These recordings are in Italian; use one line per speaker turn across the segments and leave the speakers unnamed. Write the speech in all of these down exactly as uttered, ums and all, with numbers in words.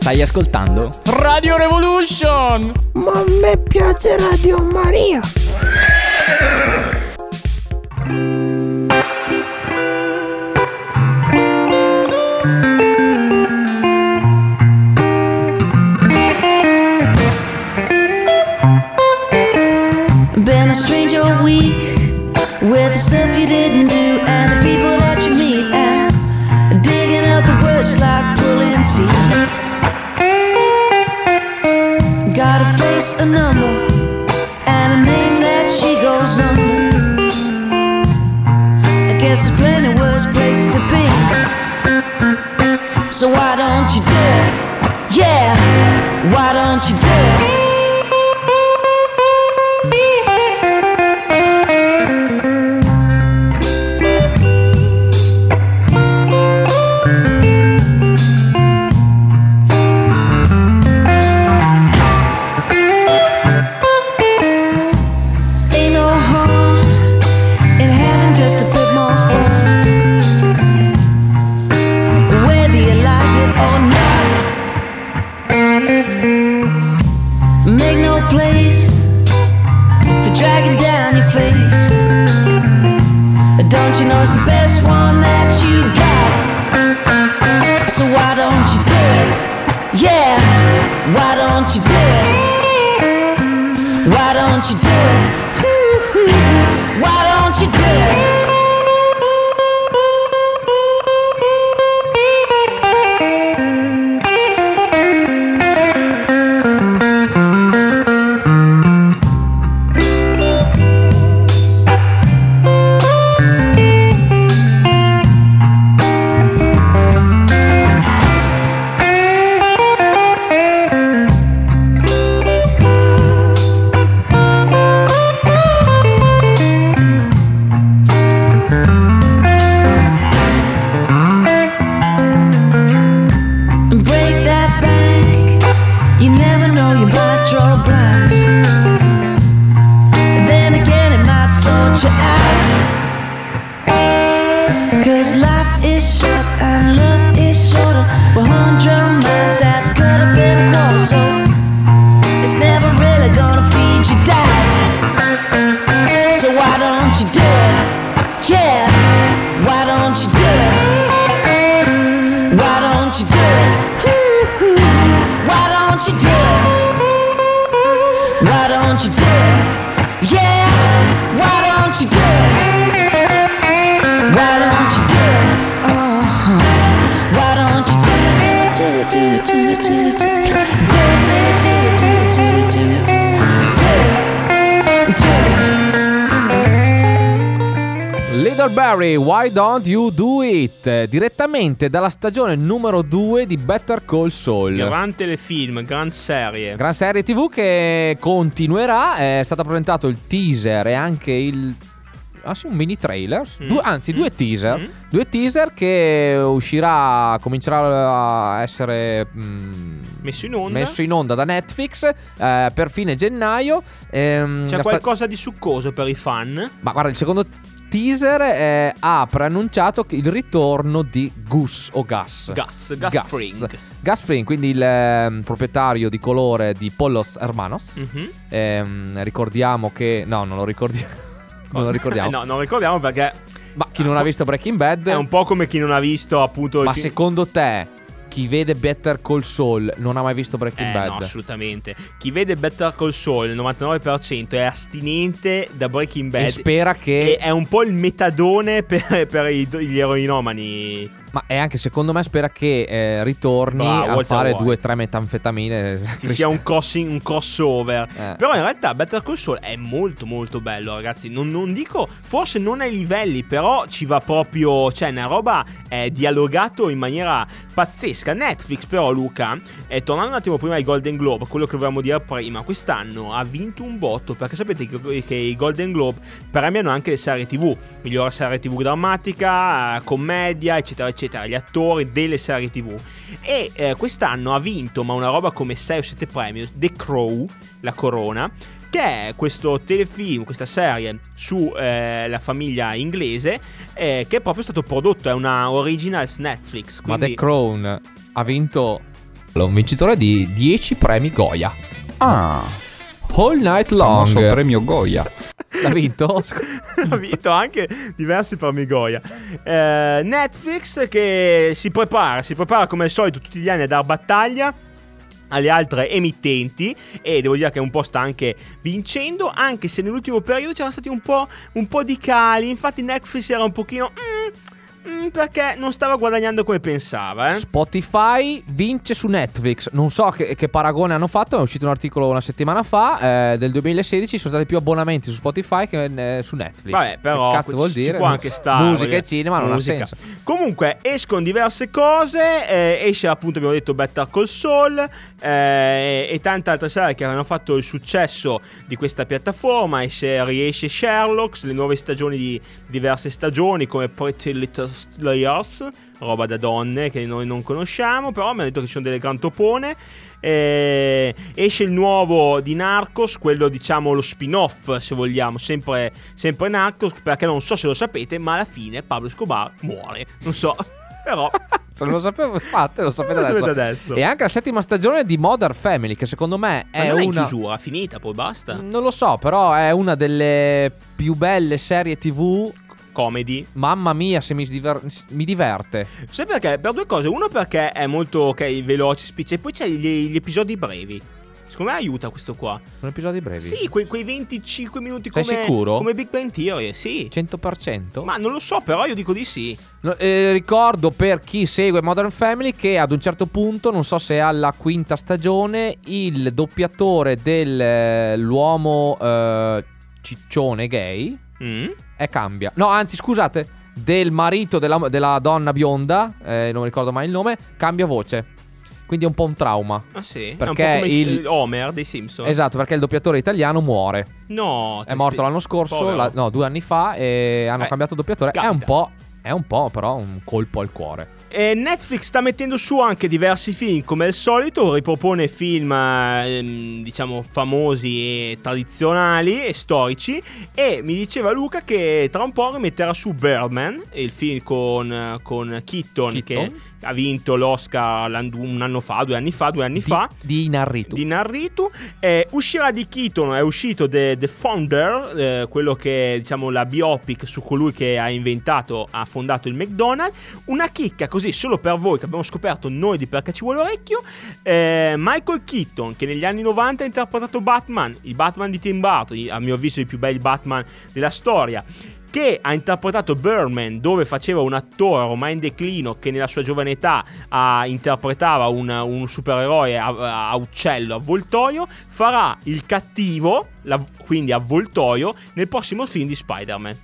Stai ascoltando Radio Revolution.
Ma a me piace Radio Maria.
Been a stranger a week with the stuff you didn't do and the people that you meet and digging up the words like pulling teeth. Got a face, a number, and a name that she goes under. I guess there's plenty worse place to be. So why don't you do it? Yeah, why don't you do it? Don't you know it's the best one that you got? So why don't you do it? Yeah, why don't you do it? Why don't you do it? Ooh, why don't you do it?
Barry, Why Don't You Do It? Direttamente dalla stagione numero due di Better Call Saul.
Gran telefilm, gran serie.
Gran serie tivù che continuerà. È stato presentato il teaser e anche il... Ah sì, un mini trailer.
Mm.
Due, anzi, due teaser.
Mm.
Due teaser che uscirà, comincerà a essere mm,
messo in onda.
Messo in onda da Netflix eh, per fine gennaio. Ehm,
C'è
sta...
qualcosa di succoso per i fan?
Ma guarda, il secondo teaser eh, ha preannunciato il ritorno di Gus o Gus
Gus, Gus, Gus Fring
Gus Fring, quindi il eh, proprietario di colore di Pollos Hermanos. Mm-hmm. eh, Ricordiamo che... No, non lo ricordiamo. Non lo ricordiamo.
eh, No, non lo ricordiamo perché...
Ma chi non ha visto Breaking Bad
è un po' come chi non ha visto appunto...
Ma
il
secondo te chi vede Better Call Saul non ha mai visto Breaking
eh,
Bad?
No, assolutamente. Chi vede Better Call Saul, il novantanove per cento è astinente da Breaking Bad
e spera che...
E è un po' il metadone per, per i, gli eroinomani.
Ma è anche, secondo me, spera che eh, ritorni Bravo, a fare White. due o tre metanfetamine.
Ci sia un, crossing, un crossover. eh. Però in realtà Better Call Saul è molto molto bello, ragazzi. Non, non dico, forse non ai livelli, però ci va proprio. Cioè, una roba è dialogato in maniera pazzesca. Netflix però, Luca, eh, tornando un attimo prima ai Golden Globe, quello che volevamo dire prima, quest'anno ha vinto un botto, perché sapete che, che i Golden Globe premiano anche le serie tivù. Migliore serie tivù drammatica, eh, commedia, eccetera eccetera, gli attori delle serie tivù. E eh, quest'anno ha vinto, ma una roba come sei o sette premi, The Crow, La Corona, che è questo telefilm, questa serie su eh, la famiglia inglese, eh, che è proprio stato prodotto, è una originals Netflix. Quindi...
Ma The Crown ha vinto un vincitore di dieci premi Goya.
Ah,
All Night Long.
famoso premio Goya.
L'ha vinto?
Ha vinto anche diversi premi Goya. Eh, Netflix che si prepara, si prepara come al solito tutti gli anni a dar battaglia alle altre emittenti, e devo dire che un po' sta anche vincendo, anche se nell'ultimo periodo c'erano stati un po', un po' di cali. Infatti Netflix era un pochino mm, mm, perché non stava guadagnando come pensava, eh?
Spotify vince su Netflix. Non so che, che paragone hanno fatto. È uscito un articolo una settimana fa, eh, del duemilasedici. Sono stati più abbonamenti su Spotify che eh, su Netflix.
Vabbè, però
che cazzo vuol
ci
dire?
può anche stare,
musica
perché-
e cinema non
musica.
ha senso.
Comunque escono diverse cose, eh, esce appunto, abbiamo detto, Better Call Saul, eh, e tante altre serie che hanno fatto il successo di questa piattaforma. Esce, riesce Sherlock, le nuove stagioni di diverse stagioni, come Pretty Little Liars, roba da donne che noi non conosciamo, però mi hanno detto che ci sono delle gran topone. Eh, esce il nuovo di Narcos, quello diciamo lo spin-off, se vogliamo, sempre, sempre Narcos, perché non so se lo sapete, ma alla fine Pablo Escobar muore, non so, però
Se non lo sapevo, infatti, lo sapete
Lo
adesso.
sapete adesso.
E anche la settima stagione di Modern Family, che secondo me
ma
è
non è in
una.
chiusura, finita, poi basta.
Non lo so, però è una delle più belle serie tivù.
Comedy.
Mamma mia, se mi, diver- mi diverte.
Sai perché? Per due cose. Uno perché è molto, ok, veloce, spiccia, e poi c'è gli, gli episodi brevi. Secondo me aiuta questo qua.
Sono episodi brevi?
Sì, quei, quei venticinque minuti
Sei
come,
sicuro?
come Big Bang Theory, sì.
cento per cento?
Ma non lo so, però io dico di sì.
No, eh, ricordo per chi segue Modern Family che ad un certo punto, non so se è alla quinta stagione, il doppiatore dell'uomo eh, ciccione gay
Mm?
e cambia. No, anzi, scusate, del marito della, della donna bionda, eh, non ricordo mai il nome, cambia voce. Quindi è un po' un trauma.
Ah sì?
Perché
è un po' come
il-
Homer dei Simpson.
Esatto, perché il doppiatore italiano muore.
No,
È morto l'anno scorso, la- no, due anni fa, e hanno
Eh,
cambiato doppiatore. È un
capita.
po', è un po' però un colpo al cuore.
E Netflix sta mettendo su anche diversi film, come al solito, ripropone film ehm, diciamo famosi e tradizionali e storici, e mi diceva Luca che tra un po' rimetterà su Birdman, il film con, con Keaton,
Keaton.
che ha vinto l'Oscar l'an- un anno fa, due anni fa, due anni
Di,
fa.
di Inarritu.
Di Narritu. Eh, uscirà di Keaton, è uscito The, The Founder, eh, quello che diciamo la biopic su colui che ha inventato, ha fondato il McDonald's. Una chicca così solo per voi che abbiamo scoperto noi di Perché ci vuole orecchio. eh, Michael Keaton, che negli anni novanta ha interpretato Batman, il Batman di Tim Burton, a mio avviso i più belli Batman della storia, che ha interpretato Birdman, dove faceva un attore ormai in declino che nella sua giovane età ah, interpretava un, un supereroe a, a uccello, avvoltoio, farà il cattivo, la, quindi avvoltoio, nel prossimo film di Spider-Man.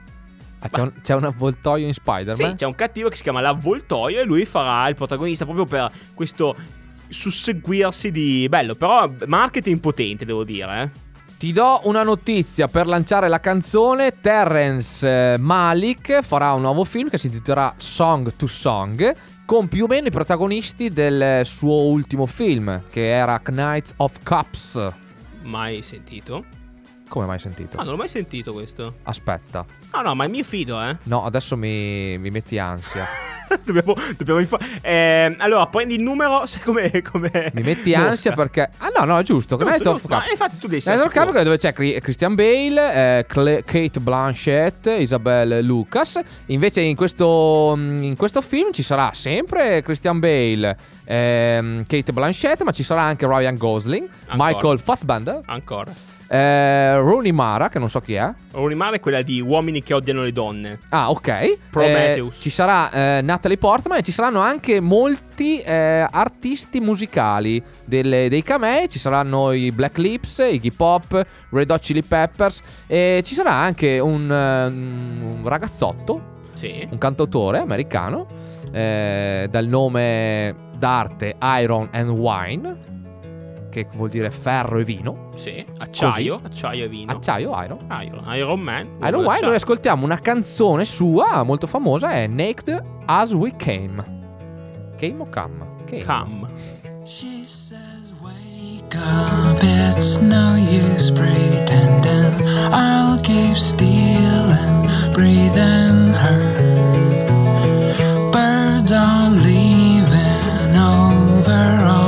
Ah, c'è, un, c'è un avvoltoio in Spider-Man?
Sì, c'è un cattivo che si chiama l'avvoltoio e lui farà il protagonista proprio per questo susseguirsi di... Bello, però marketing potente, devo dire, eh.
Ti do una notizia per lanciare la canzone. Terrence eh, Malick farà un nuovo film che si intitolerà Song to Song, con più o meno i protagonisti del suo ultimo film, che era Knights of Cups.
Mai sentito?
Come mai sentito?
Ah, non l'ho mai sentito questo.
Aspetta.
No, no, ma è mio fido, eh.
No, adesso mi, mi metti ansia.
dobbiamo, dobbiamo infa- eh, allora, prendi il numero, sai come... come
Mi metti ansia perché... Ah no, no, è giusto.
Giusto,
Knights of
giusto. Ma
Cups.
infatti tu devi
Knights
essere
of Cups,
sicuro.
dove c'è Cri- Christian Bale, eh, Cle- Kate Blanchett, Isabelle Lucas. Invece in questo, in questo film ci sarà sempre Christian Bale, ehm, Kate Blanchett, ma ci sarà anche Ryan Gosling,
Ancora.
Michael Fassbender,
Ancora.
eh, Rooney Mara, che non so chi è.
Rooney Mara è quella di Uomini che odiano le donne.
Ah, ok.
Prometheus.
Eh, ci sarà eh, Natalie Portman, e ci saranno anche molti eh, artisti musicali delle- dei camei. Ci saranno i Black Lips, i Iggy Pop, Red Hot Chili Peppers, e ci sarà anche un, eh, un ragazzotto,
Sì.
un cantautore americano eh, dal nome d'arte Iron and Wine, che vuol dire ferro e vino.
Sì. Acciaio.
Così.
Acciaio e vino.
Acciaio, Iron.
Iron, Iron Man.
Iron Wine.
Acciaio.
Noi ascoltiamo una canzone sua molto famosa, è Naked As We Came. Came o Cam? Came.
Cam.
She says, wake up, it's no use pretending. I'll keep stealing, breathing her. Birds are leaving over all.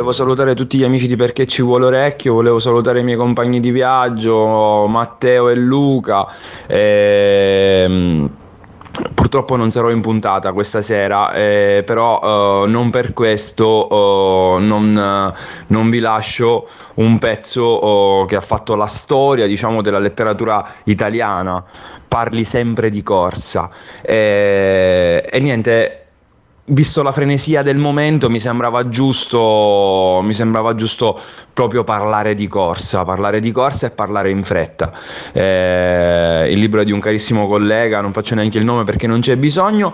volevo salutare tutti gli amici di Perché Ci Vuole Orecchio, volevo salutare i miei compagni di viaggio, Matteo e Luca. E... Purtroppo non sarò in puntata questa sera, eh, però uh, non per questo uh, non, uh, non vi lascio un pezzo uh, che ha fatto la storia, diciamo, della letteratura italiana. Parli sempre di corsa. E, e niente, visto la frenesia del momento, mi sembrava giusto, mi sembrava giusto proprio parlare di corsa, parlare di corsa e parlare in fretta. Eh, il libro è di un carissimo collega, non faccio neanche il nome perché non c'è bisogno.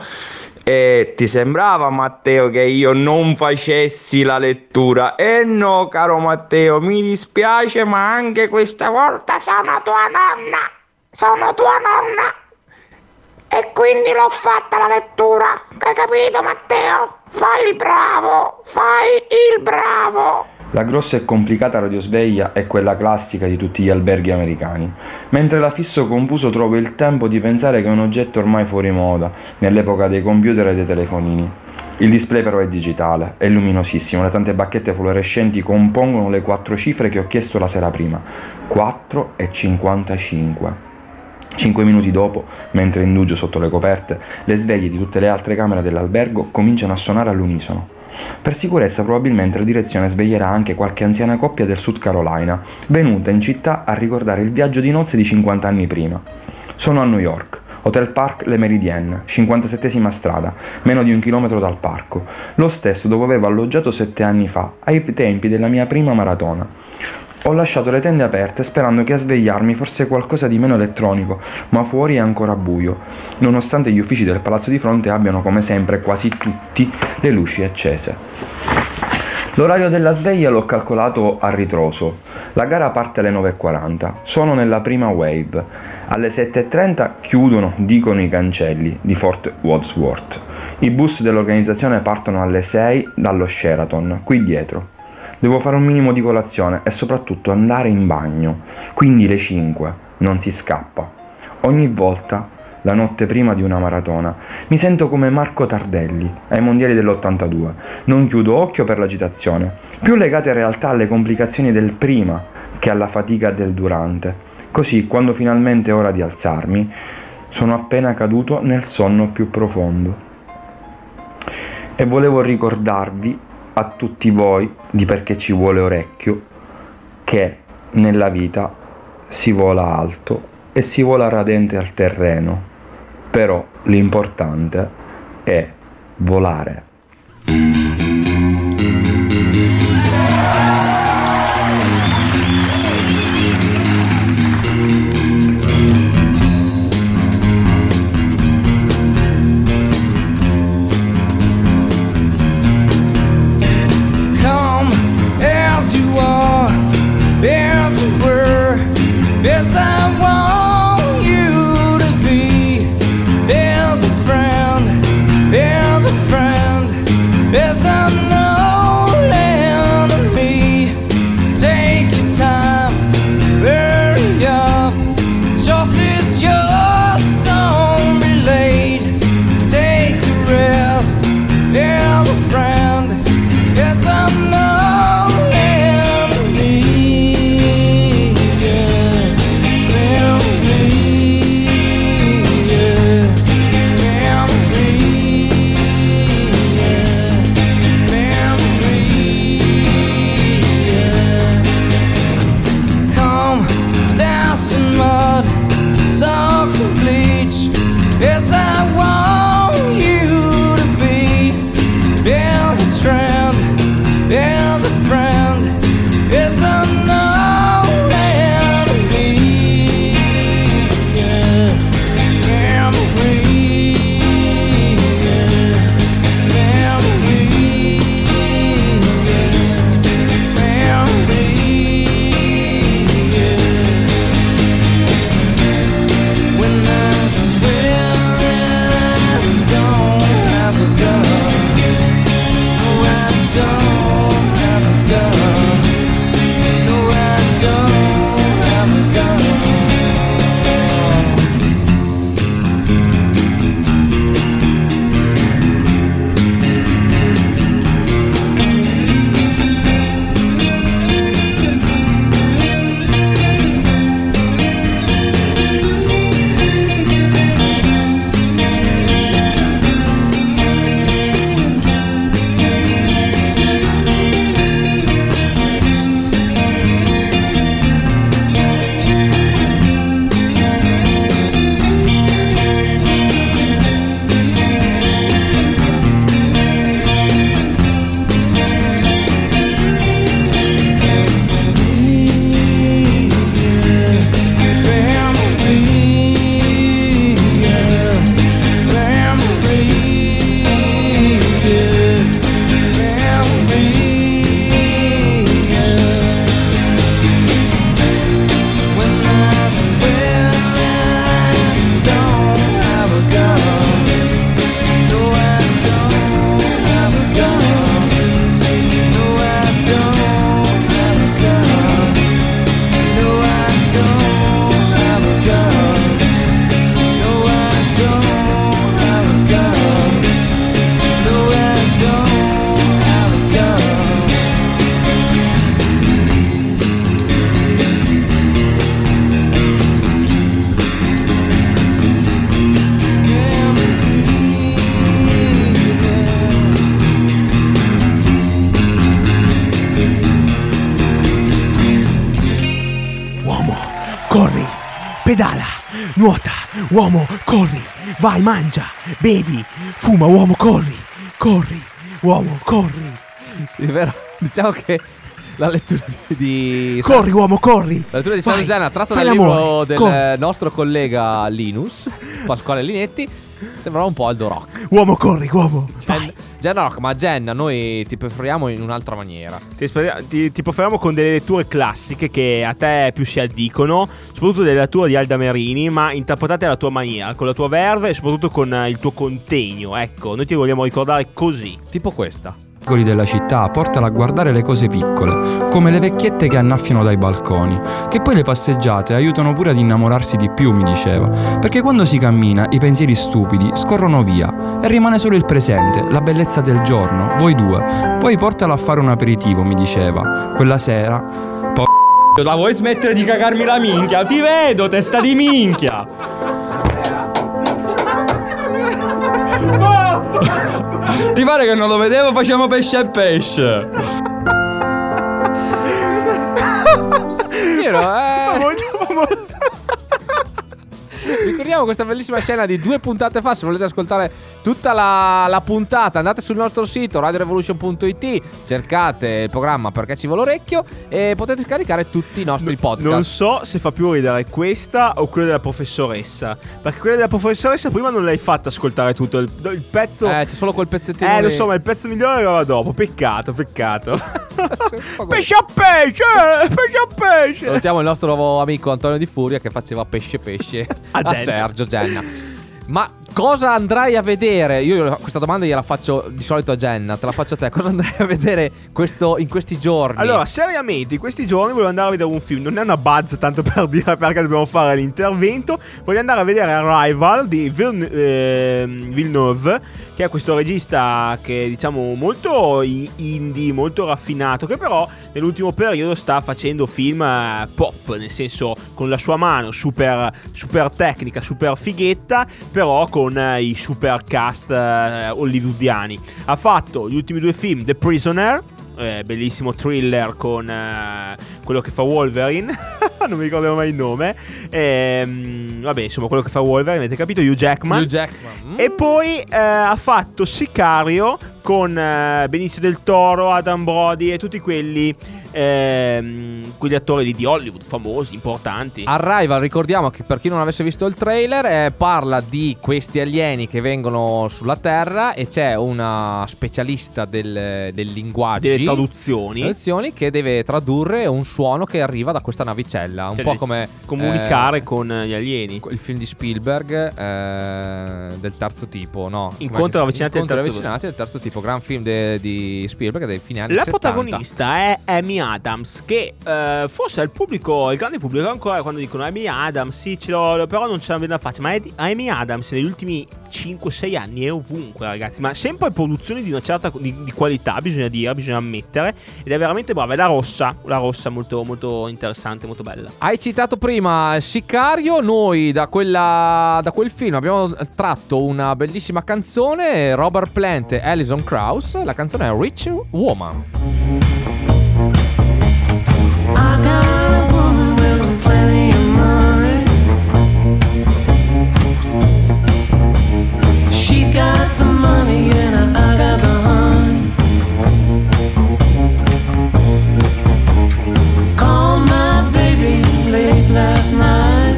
E ti sembrava, Matteo, che io non facessi la lettura? Eh no, caro Matteo, mi dispiace, ma anche questa volta sono tua nonna, sono tua nonna. E quindi l'ho fatta la lettura, hai capito Matteo? Fai il bravo, fai il bravo.
La grossa e complicata radiosveglia è quella classica di tutti gli alberghi americani. Mentre la fisso confuso trovo il tempo di pensare che è un oggetto ormai fuori moda, nell'epoca dei computer e dei telefonini. Il display però è digitale, è luminosissimo, le tante bacchette fluorescenti compongono le quattro cifre che ho chiesto la sera prima, quattro e cinquantacinque. Cinque minuti dopo, mentre indugio sotto le coperte, le sveglie di tutte le altre camere dell'albergo cominciano a suonare all'unisono. Per sicurezza probabilmente la direzione sveglierà anche qualche anziana coppia del South Carolina, venuta in città a ricordare il viaggio di nozze di cinquanta anni prima. Sono a New York, Hotel Park Le Méridien, cinquantasettesima strada, meno di un chilometro dal parco, lo stesso dove avevo alloggiato sette anni fa, ai tempi della mia prima maratona. Ho lasciato le tende aperte sperando che a svegliarmi fosse qualcosa di meno elettronico, ma fuori è ancora buio, nonostante gli uffici del palazzo di fronte abbiano come sempre quasi tutti le luci accese. L'orario della sveglia l'ho calcolato a ritroso. La gara parte alle nove e quaranta, sono nella prima wave. Alle sette e trenta chiudono, dicono i cancelli, di Fort Wadsworth. I bus dell'organizzazione partono alle sei dallo Sheraton, qui dietro. Devo fare un minimo di colazione e soprattutto andare in bagno, quindi le cinque, non si scappa. Ogni volta, la notte prima di una maratona, mi sento come Marco Tardelli ai mondiali dell'ottantadue. Non chiudo occhio per l'agitazione, più legata in realtà alle complicazioni del prima che alla fatica del durante. Così, quando finalmente è ora di alzarmi, sono appena caduto nel sonno più profondo. E volevo ricordarvi a tutti voi di Perché Ci Vuole Orecchio che nella vita si vola alto e si vola radente al terreno, però l'importante è volare.
Yes, I want you to be. There's a friend, there's a friend, there's
nuota, uomo, corri, vai, mangia, bevi, fuma, uomo, corri, corri, uomo, corri.
Sì, vero. Diciamo che la lettura di, di
corri uomo, corri.
La lettura di San Luciana tratta dal
l'amore,
libro del
corri.
nostro collega Linus Pasquale Linetti. Sembrava un po' Aldo Rock.
Uomo, corri, uomo.
Gen- Jenna Rock, ma Jenna noi ti preferiamo in un'altra maniera.
Ti, ti, ti preferiamo con delle letture classiche che a te più si addicono, soprattutto delle letture di Alda Merini, ma interpretate alla tua maniera, con la tua verve e soprattutto con il tuo contegno. Ecco, noi ti vogliamo ricordare così.
Tipo questa.
Della città portala a guardare le cose piccole, come le vecchiette che annaffiano dai balconi, che poi le passeggiate aiutano pure ad innamorarsi di più, mi diceva, perché quando si cammina i pensieri stupidi scorrono via e rimane solo il presente, la bellezza del giorno, voi due. Poi portala a fare un aperitivo, mi diceva, quella sera. Po- la vuoi smettere di cagarmi la minchia? Ti vedo, testa di minchia! Ti pare che non lo vedevo? Facciamo pesce e pesce.
Io no, eh. Ricordiamo questa bellissima scena di due puntate fa. Se volete ascoltare tutta la, la puntata, andate sul nostro sito radio revolution punto it, cercate il programma Perché ci vuole l'orecchio e potete scaricare tutti i nostri podcast.
Non so se fa più ridere questa o quella della professoressa, perché quella della professoressa prima non l'hai fatta ascoltare tutto il, il pezzo.
Eh, c'è solo quel pezzettino.
Eh, lo
di...
so, ma il pezzo migliore arriva dopo. Peccato, peccato. Pesce a pesce, pesce a pesce.
Salutiamo il nostro amico Antonio Di Furia che faceva pesce pesce
a,
a Sergio Genna. Ma cosa andrai a vedere? Io questa domanda gliela faccio di solito a Jenna, te la faccio a te. Cosa andrai a vedere questo, in questi giorni?
Allora, seriamente, in questi giorni voglio andare a vedere un film. Non è una buzz tanto per dire perché dobbiamo fare l'intervento. Voglio andare a vedere Arrival di Villeneuve, eh, Villeneuve, che è questo regista che diciamo molto indie, molto raffinato, che però nell'ultimo periodo sta facendo film eh, pop, nel senso con la sua mano super, super tecnica, super fighetta, però con eh, i super cast eh, hollywoodiani. Ha fatto gli ultimi due film, The Prisoner, eh, bellissimo thriller con eh, quello che fa Wolverine, non mi ricordo mai il nome, e, vabbè insomma quello che fa Wolverine, avete capito, Hugh Jackman,
Hugh Jackman. Mm.
E poi eh, ha fatto Sicario con eh, Benicio del Toro, Adam Brody e tutti quelli ehm, quegli attori di Hollywood famosi, importanti.
Arrival, ricordiamo che per chi non avesse visto il trailer, eh, parla di questi alieni che vengono sulla Terra e c'è una specialista del, del linguaggio,
delle traduzioni.
traduzioni che deve tradurre un suono che arriva da questa navicella, un
cioè,
po' come
comunicare
eh,
con gli alieni.
Il film di Spielberg eh, del terzo tipo, no?
Incontri ravvicinati del terzo,
del terzo tipo, gran film de, di Spielberg dei fine anni
La
settanta.
protagonista è Amy Adams, che eh, forse il pubblico, il grande pubblico ancora quando dicono Amy Adams, sì, ce l'ho, però non ce la vedo da faccia. Ma Amy Adams negli ultimi cinque sei anni è ovunque, ragazzi, ma sempre produzioni di una certa di, di qualità, bisogna dire, bisogna ammettere, ed è veramente brava. È la rossa, la rossa molto molto interessante, molto bella.
Hai citato prima Sicario, noi da quella da quel film abbiamo tratto una bellissima canzone, Robert Plant e Alison Krauss, la canzone è Rich Woman.
I got a woman with plenty of money. She got the money and I got the honey. Called my baby late last night.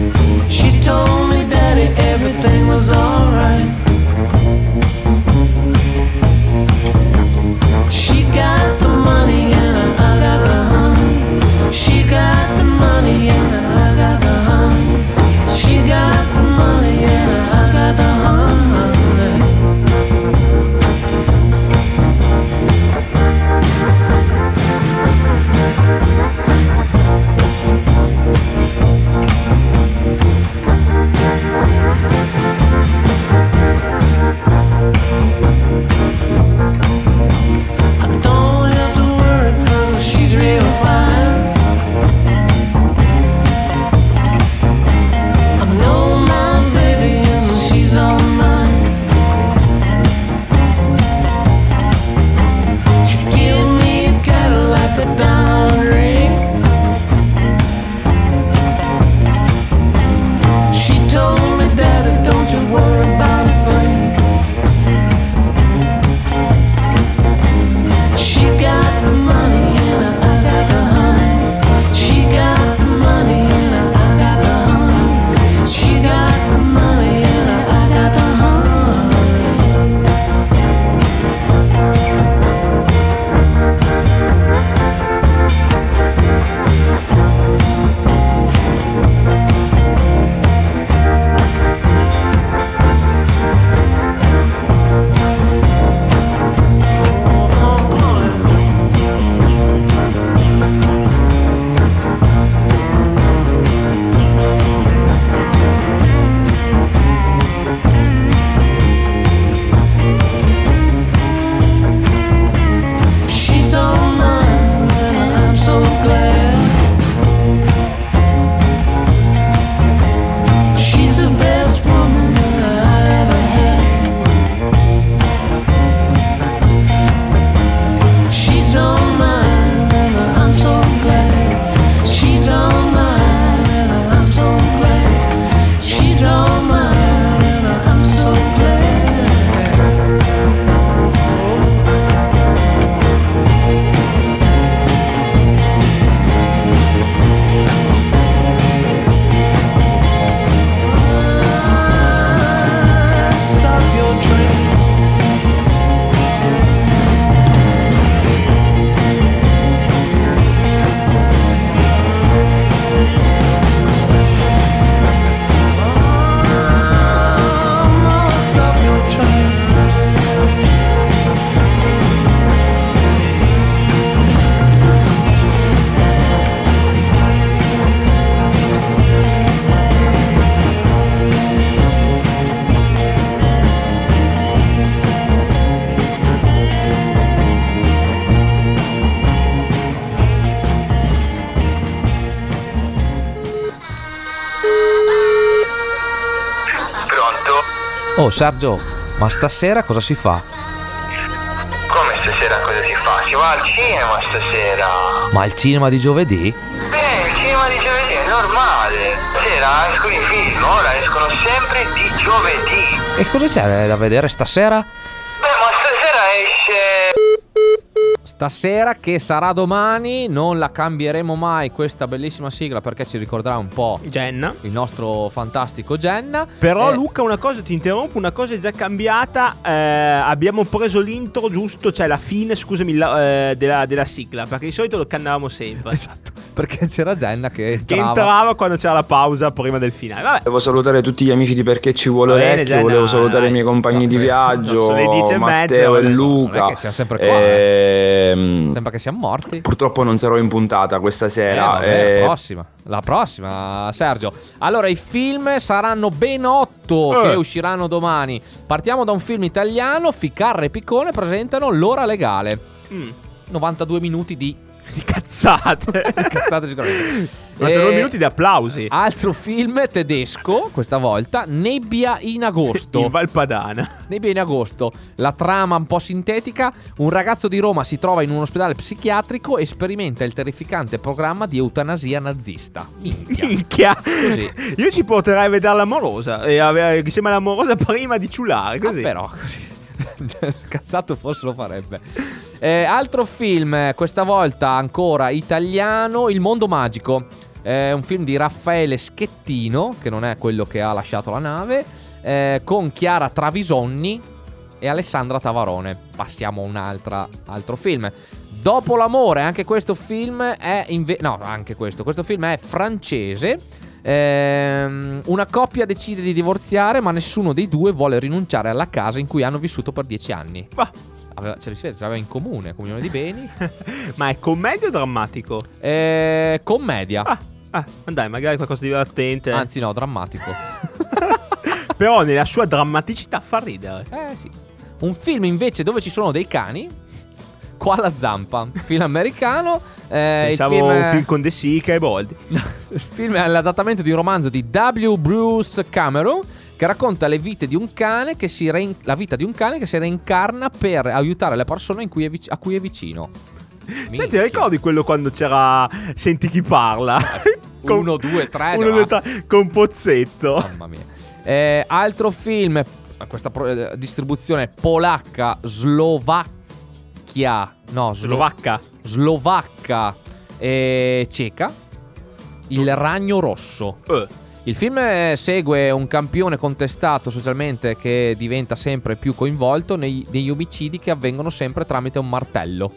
She told me, Daddy, everything was alright.
Oh Sergio, ma stasera cosa si fa?
Come stasera cosa si fa? Si va al cinema stasera.
Ma il cinema di giovedì?
Beh, il cinema di giovedì è normale. Stasera escono i film, ora escono sempre di giovedì.
E cosa c'è da vedere stasera?
Beh, ma stasera esce...
Stasera, che sarà domani, non la cambieremo mai questa bellissima sigla, perché ci ricorderà un po'
Jenna,
il nostro fantastico Jenna.
Però
eh,
Luca, una cosa ti interrompo, una cosa è già cambiata. eh, Abbiamo preso l'intro giusto, cioè la fine, scusami, la, eh, della, della sigla, perché di solito lo cannavamo sempre.
Esatto, perché c'era Jenna che
Che
entrava,
entrava quando c'era la pausa prima del finale. Vabbè,
Devo salutare tutti gli amici di Perché Ci Vuole
Va bene,
Orecchio,
Jenna,
volevo salutare
dai,
i miei compagni
no,
di
eh,
viaggio,
sono le dieci e mezza,
Matteo e
adesso non
non è
Luca.
che siamo sempre qua, eh.
Ehm,
Sembra che siamo morti.
Purtroppo non sarò in puntata questa
Eh,
sera.
vabbè,
eh,
la prossima, la prossima, Sergio. Allora, i film saranno ben otto
Eh.
che usciranno domani. Partiamo da un film italiano. Ficarra e Piccone presentano L'ora legale.
mm,
novantadue minuti di
di cazzate.
cazzate sicuramente.
novantadue
Eh,
minuti di applausi.
Altro film tedesco, questa volta, Nebbia in agosto.
In Valpadana.
Nebbia in agosto. La trama un po' sintetica. Un ragazzo di Roma si trova in un ospedale psichiatrico e sperimenta il terrificante programma di eutanasia nazista. Minchia.
Minchia.
Così.
Io ci porterei a vedere l'amorosa e avere, che sembra l'amorosa prima di ciulare, così.
Ah, però così. Cazzato forse lo farebbe. Eh, altro film, questa volta ancora italiano, Il mondo magico. È un film di Raffaele Schettino, che non è quello che ha lasciato la nave, eh, con Chiara Travisonni e Alessandra Tavarone. Passiamo a un altra, altro film. Dopo l'amore, anche questo film è inve- no, anche questo, questo film è francese. Ehm, una coppia decide di divorziare, ma nessuno dei due vuole rinunciare alla casa in cui hanno vissuto per dieci anni.
Ma,
Aveva, ce li aveva in comune, comunione di beni.
ma è commedia o drammatico?
Eh, commedia.
Ah, ah, dai, magari qualcosa di divertente.
Anzi no, drammatico.
Però nella sua drammaticità fa ridere.
Eh sì. Un film invece dove ci sono dei cani. Qua la zampa, film americano. eh,
Pensavo
il film,
un film con De Sica e Boldi.
il film è l'adattamento di un romanzo di W. Bruce Cameron, che racconta le vite di un cane che si rein- la vita di un cane che si reincarna per aiutare le persone in cui è vic- a cui è vicino.
Senti, ti ricordi quello quando c'era Senti chi parla? Con-
Uno, due, tre.
Uno,
no?
due, tre, con Pozzetto.
Mamma mia. Eh, altro film, questa pro- eh, distribuzione polacca, slovacca. No, slo-
Slovacca.
Slovacca e ceca. Il ragno rosso.
Eh.
Il film eh, segue un campione contestato socialmente che diventa sempre più coinvolto nei- negli omicidi che avvengono sempre tramite un martello.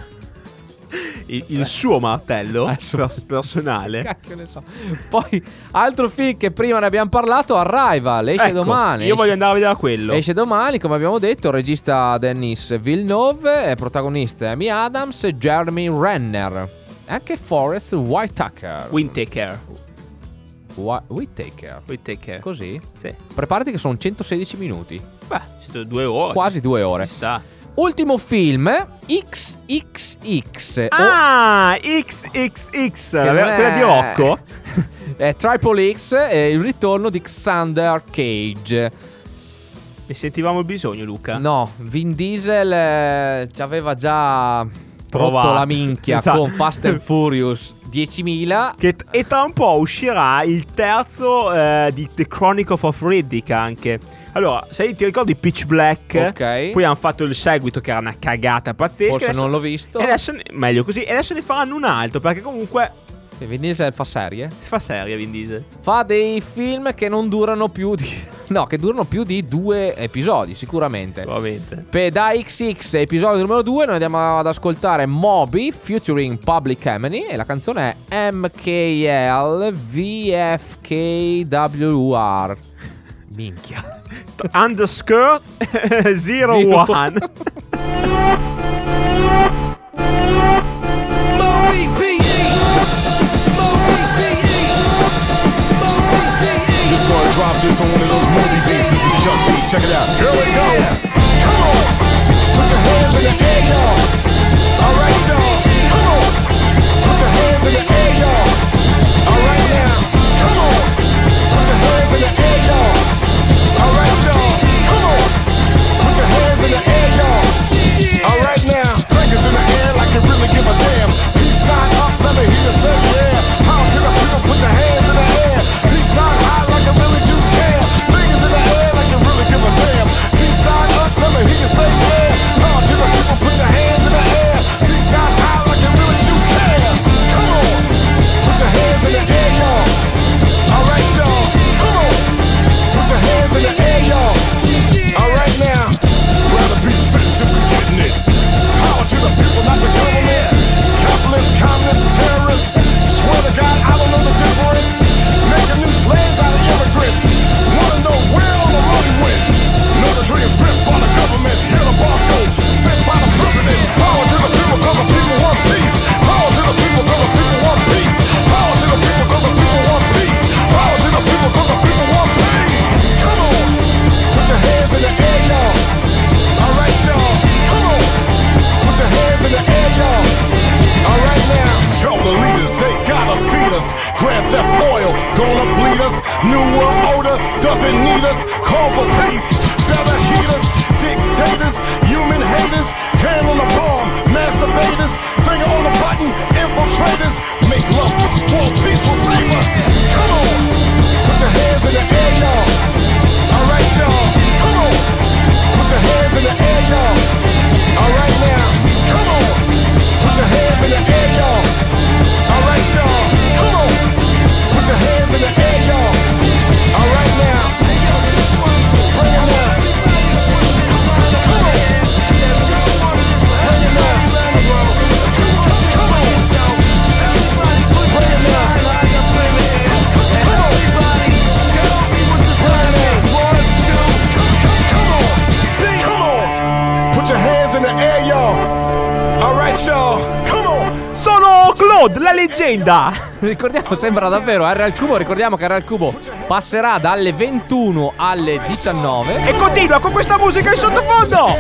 Il, il suo martello
Eh, suo-
pers- personale.
Cacchio ne so. Poi altro film che prima ne abbiamo parlato, Arrival, esce
Ecco,
domani.
Io
esce-
voglio andare a vedere quello.
Esce domani, come abbiamo detto, il regista Denis Villeneuve, e protagonista Amy Adams e Jeremy Renner. Anche Forrest Whitaker.
Windtaker.
Whi- Whitaker.
Windtaker.
Così?
Sì.
Preparati che sono centosedici minuti.
Beh, siete due ore.
Quasi due ore.
Ci sta.
Ultimo film, X X X.
Ah, X X X.
Che non
Quella
è-
di Rocco.
È Triple X e il ritorno di Xander Cage.
Ne sentivamo il bisogno, Luca.
No, Vin Diesel eh, ci aveva già rotto
Provato.
la minchia
Esatto.
con Fast and Furious diecimila.
Che t- e tra un po' uscirà il terzo eh, di The Chronicle of Riddick anche. Allora, se ti ricordi Pitch Black,
Ok.
poi hanno fatto il seguito che era una cagata pazzesca.
Forse
adesso-
non l'ho visto.
E adesso ne- meglio così. E adesso ne faranno un altro, perché comunque
E Vin Diesel fa serie.
si fa seria Vin Diesel.
Fa dei film che non durano più di no, che durano più di due episodi, sicuramente.
Ovviamente.
Per da X X episodio numero due noi andiamo ad ascoltare Moby featuring Public Enemy e la canzone è M K L V F K W R. Minchia.
Underscore zero
Zero.
one.
Moby P E. Moby P E. Moby P E.
Just wanna drop this on one of those movie beats. This is Chuck D. Check it out. Here we go. Come on. Put your hands in the air, y'all. All right, y'all. Come on. Put your hands in the air, y'all. All right now. Come on. Put your hands in the air, y'all. All right, y'all. New world order doesn't need us. Call for peace. Better heat us. Dictators, human haters. Hand on the bomb. Masturbators. Finger on the button. Infiltrators. Make love. World peace will save us. Come on. Put your hands in the air, y'all. Alright, y'all. Come on. Put your hands in the air, y'all. Alright now. Come on. Put your hands in the air, y'all. Alright, y'all. Come on. Put your hands in the air, y'all. Alright now. Bring it now. Come on. Bring it now. Come on. Bring it now. Come on. Bring it now. One, two. Come on. Come on. Put your hands in the air, y'all. Alright, y'all. Come on.
Sono Claude, la leggenda.
Ricordiamo, sembra davvero R al Cubo. Ricordiamo che R al Cubo passerà dalle ventuno alle diciannove
e continua con questa musica in sottofondo.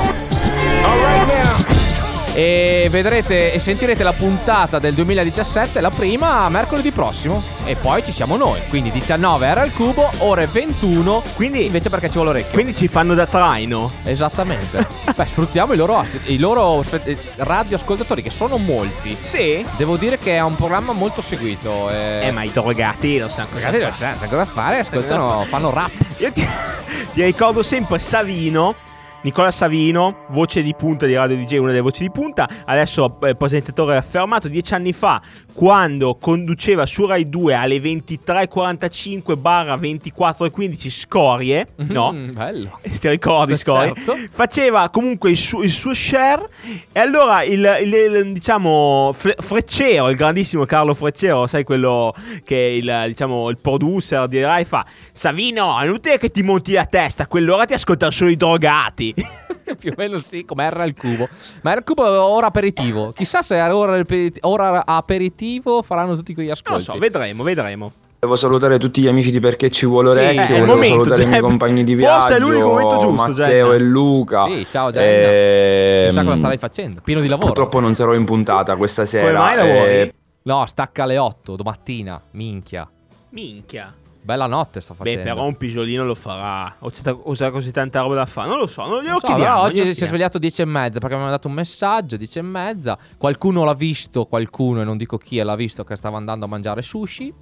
E vedrete e sentirete la puntata del duemiladiciassette, la prima mercoledì prossimo. E poi ci siamo noi. Quindi diciannove R al Cubo, ore ventuno.
Quindi
invece perché ci vuole orecchio.
Quindi ci fanno da traino.
Esattamente. Beh, sfruttiamo i loro ospiti, i loro radioascoltatori, che sono molti.
Sì.
Devo dire che è un programma molto seguito. E...
Eh, ma i drogati lo sanno cosa
Drogati lo
fare.
sanno cosa fare, ascoltano, fanno rap.
Io ti, ti ricordo sempre Savino. Nicola Savino, voce di punta di Radio D J, una delle voci di punta, adesso eh, presentatore affermato. Dieci anni fa, quando conduceva su Rai due alle ventitré e quarantacinque barra ventiquattro e quindici Scorie, no?
Mm, bello.
Ti ricordi Scorie?
Certo.
Faceva comunque il suo, il suo share. E allora il, il, il diciamo Fre- Freccero, il grandissimo Carlo Freccero, sai, quello che è il, diciamo, il producer di Rai, fa: Savino, è inutile che ti monti la testa, a quell'ora ti ascoltano solo i drogati.
Più o meno sì, come R al Cubo. Ma R al Cubo è ora aperitivo. Chissà se ora, aperiti- ora aperitivo faranno tutti quegli ascolti.
Non lo so, vedremo, vedremo.
Devo salutare tutti gli amici di Perché Ci Vuole Orecchio,
Sì, è il
volevo
momento,
salutare i miei
Gemma.
compagni di
Forse
viaggio,
è l'unico momento giusto,
Matteo
Gemma.
e Luca.
Sì, ciao Gemma.
Ehm,
Chissà cosa starai facendo. Pieno di lavoro.
Purtroppo non sarò in puntata questa sera.
Come mai lavori?
eh,
No, stacca alle otto domattina. Minchia.
Minchia.
Bella notte sta facendo.
Beh, però un pisolino lo farà. O c'è, o c'è così tanta roba da fare. Non lo so, non glielo
Non so,
chiediamo.
però
glielo
oggi si è
chiediamo.
svegliato dieci e mezza perché mi ha mandato un messaggio dieci e mezza. Qualcuno l'ha visto, qualcuno, e non dico chi, l'ha visto che stava andando a mangiare sushi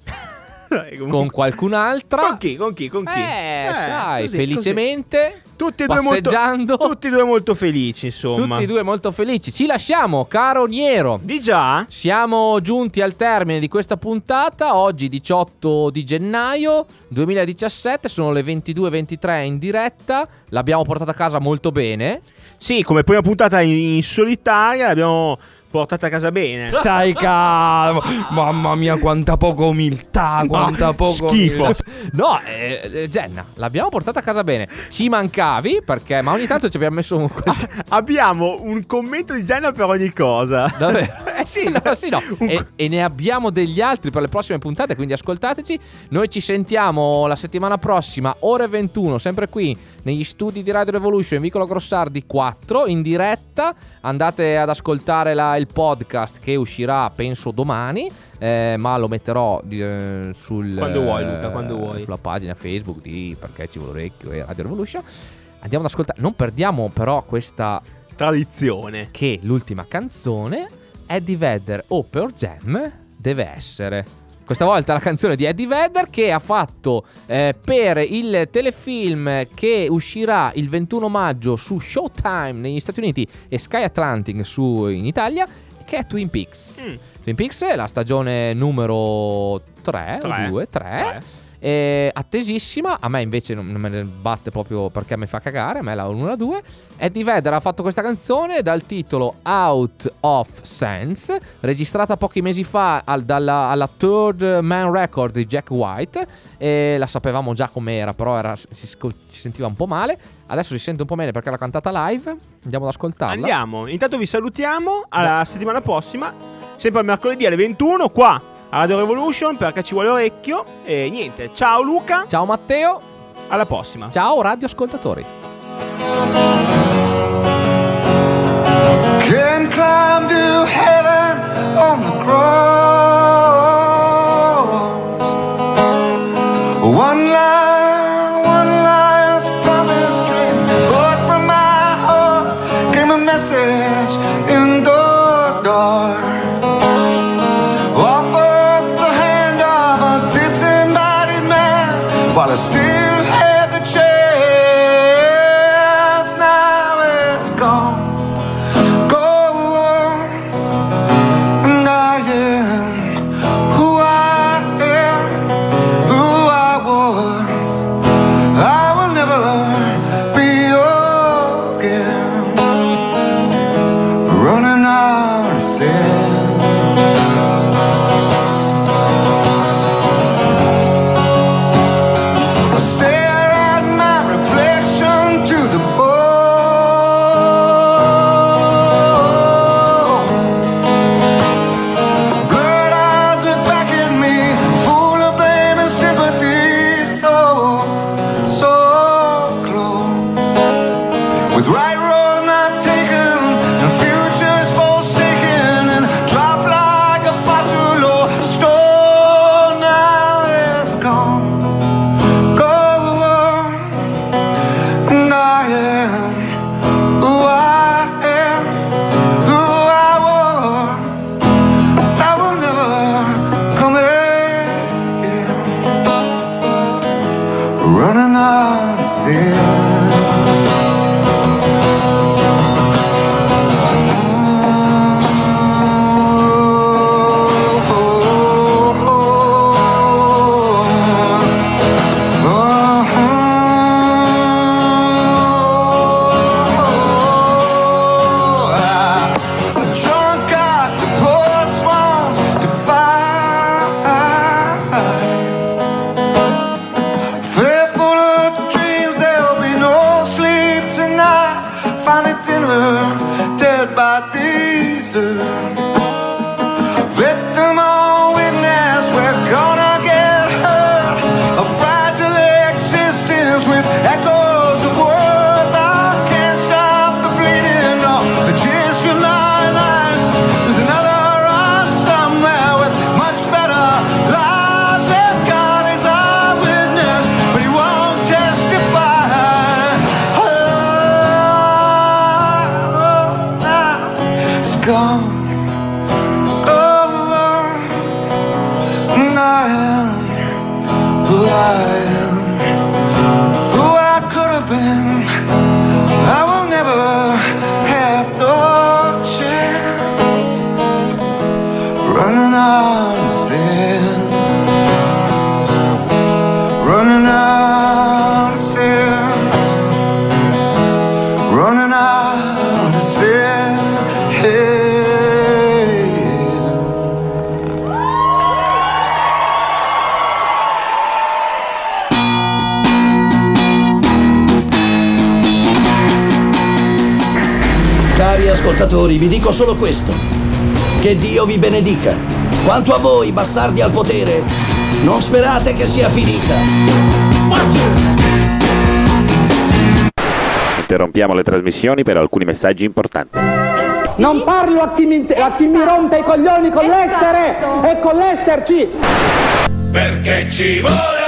con qualcun'altra.
Con chi? Con chi? Con chi?
Eh, sai,
così,
felicemente
così. Tutti e due molto,
passeggiando.
tutti e due molto felici, insomma.
Tutti e due molto felici. Ci lasciamo, caro Niero.
Di già?
Siamo giunti al termine di questa puntata. Oggi diciotto di gennaio duemiladiciassette. Sono le ventidue e ventitré in diretta. L'abbiamo portata a casa molto bene.
Sì, come prima puntata in, in solitaria l'abbiamo portata a casa bene.
Stai calmo. Mamma mia, quanta poca umiltà, quanta
No,
poco
schifo.
umiltà.
No, eh, eh, Jenna, l'abbiamo portata a casa bene. Ci mancavi perché, ma ogni tanto ci abbiamo messo un...
Abbiamo un commento di Jenna per ogni cosa.
Davvero?
Eh sì,
no, sì, no.
Un-
E, e ne abbiamo degli altri per le prossime puntate, quindi ascoltateci. Noi ci sentiamo la settimana prossima, ore ventuno, sempre qui negli studi di Radio Revolution in Vicolo Grossardi quattro, in diretta. Andate ad ascoltare la, il podcast che uscirà penso domani, eh, ma lo metterò eh, sul
Quando vuoi, Luca, quando vuoi.
sulla pagina Facebook di Perché Ci Vuole Orecchio e Radio Revolution. Andiamo ad ascoltare. Non perdiamo però questa
tradizione,
che l'ultima canzone, Eddie Vedder o Pearl Jam, deve essere. Questa volta la canzone di Eddie Vedder, che ha fatto eh, per il telefilm che uscirà il ventuno maggio su Showtime negli Stati Uniti e Sky Atlantic su, in Italia, che è Twin Peaks.
Mm.
Twin Peaks è la stagione numero tre o due, tre. È attesissima. A me invece non, non me ne batte proprio perché mi fa cagare. A me la uno e la due. Eddie Vedder ha fatto questa canzone dal titolo Out of Sense, registrata pochi mesi fa al, dalla, alla Third Man Record di Jack White. E la sapevamo già com'era, però era, si, si sentiva un po' male. Adesso si sente un po' bene perché l'ha cantata live. Andiamo ad ascoltarla.
Andiamo. Intanto vi salutiamo. Alla Beh. settimana prossima, sempre al mercoledì alle ventuno, qua a Radio Revolution, Perché Ci Vuole Orecchio. E niente, ciao Luca.
Ciao Matteo.
Alla prossima.
Ciao radioascoltatori.
Can climb to heaven on the cross.
One line, one line's promise dream. But from my heart came a message in the dark. Offered the hand of a disembodied man while I still had the chance. Now it's gone, gone, and I am who I am, who I was. I will never be again, running out of sin. I stare at my reflection to the bone. Blurred eyes look back at me, full of blame and sympathy. So, so close, with right roads not taken and futures forsaken, and drop like a fossil low stone. Now it's gone, gone, and I am who I am, who I was. I will never come again, running out of sin. Drunk at the post wants to fight. Fearful of the dreams, there'll be no sleep tonight. Finally dinner, dead by desert. Victim or witness, we're gonna get hurt. A fragile existence with echoes of worth. I can't stop the bleeding, no, the tears from my eyes. There's another us somewhere with much better lives. And God is our witness, but he won't testify. Oh, now it's gone. And I am who I am, who I could have been. I will never have the chance, running out of sin, running out of sin, running out of sin. Hey.
Cari ascoltatori, vi dico solo questo: che Dio vi benedica. Quanto a voi, bastardi al potere, non sperate che sia finita.
Interrompiamo le trasmissioni per alcuni messaggi importanti.
Non parlo a chi mi, a chi mi rompe i coglioni con l'essere e con l'esserci.
Perché ci vuole